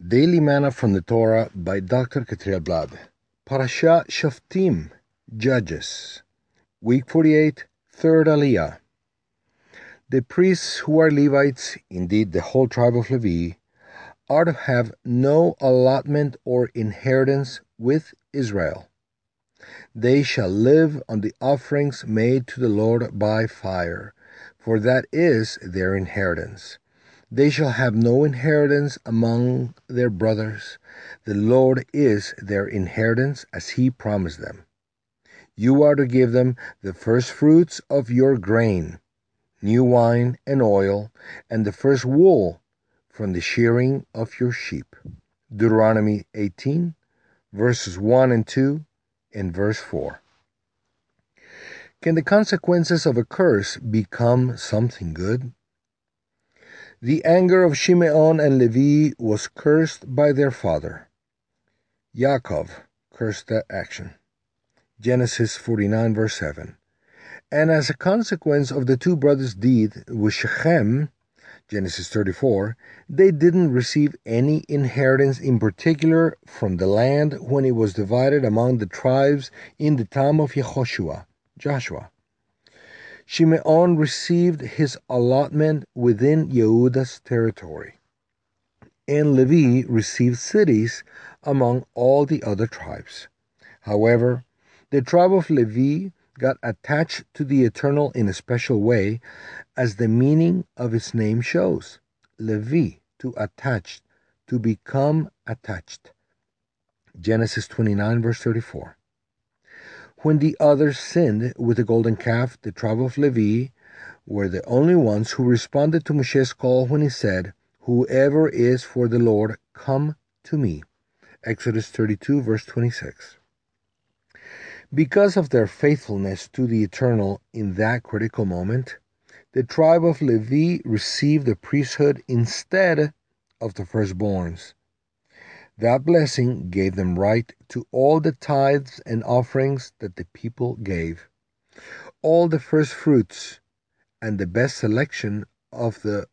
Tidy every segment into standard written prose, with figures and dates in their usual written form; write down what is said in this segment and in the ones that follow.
Daily Manna from the Torah by Dr. Katriel Blad. Parashat Shoftim, Judges. Week 48, Third Aliyah. The priests who are Levites, indeed the whole tribe of Levi, are to have no allotment or inheritance with Israel. They shall live on the offerings made to the Lord by fire, for that is their inheritance. They shall have no inheritance among their brothers. The Lord is their inheritance, as he promised them. You are to give them the first fruits of your grain, new wine and oil, and the first wool from the shearing of your sheep. Deuteronomy 18, verses 1 and 2, and verse 4. Can the consequences of a curse become something good? The anger of Shimeon and Levi was cursed by their father. Yaakov cursed that action. Genesis 49, verse 7. And as a consequence of the two brothers' deed with Shechem, Genesis 34, they didn't receive any inheritance in particular from the land when it was divided among the tribes in the time of Joshua. Shimeon received his allotment within Yehuda's territory, and Levi received cities among all the other tribes. However, the tribe of Levi got attached to the Eternal in a special way, as the meaning of its name shows. Levi, to attach, to become attached. Genesis 29, verse 34. When the others sinned with the golden calf, the tribe of Levi were the only ones who responded to Moshe's call when he said, "Whoever is for the Lord, come to me." Exodus 32, verse 26. Because of their faithfulness to the Eternal in that critical moment, the tribe of Levi received the priesthood instead of the firstborns. That blessing gave them right to all the tithes and offerings that the people gave. All the first fruits and the best selection of what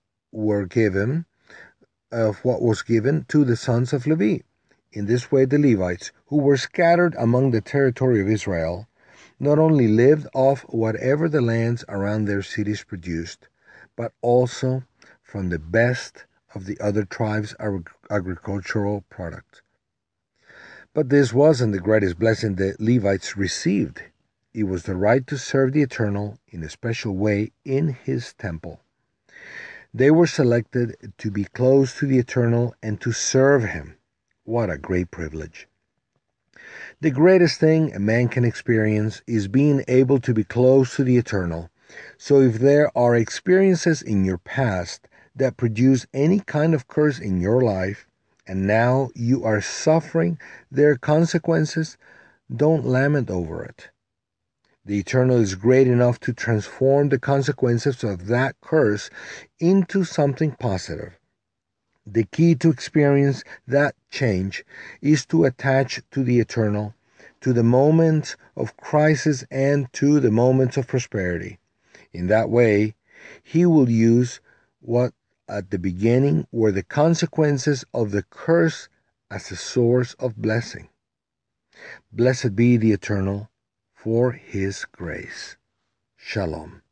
was given to the sons of Levi. In this way, the Levites, who were scattered among the territory of Israel, not only lived off whatever the lands around their cities produced, but also from the best of the other tribes' agricultural products. But this wasn't the greatest blessing the Levites received. It was the right to serve the Eternal in a special way in his temple. They were selected to be close to the Eternal and to serve him. What a great privilege. The greatest thing a man can experience is being able to be close to the Eternal. So if there are experiences in your past that produce any kind of curse in your life, and now you are suffering their consequences, don't lament over it. The Eternal is great enough to transform the consequences of that curse into something positive. The key to experience that change is to attach to the Eternal, to the moments of crisis and to the moments of prosperity. In that way, he will use what at the beginning were the consequences of the curse as a source of blessing. Blessed be the Eternal for his grace. Shalom.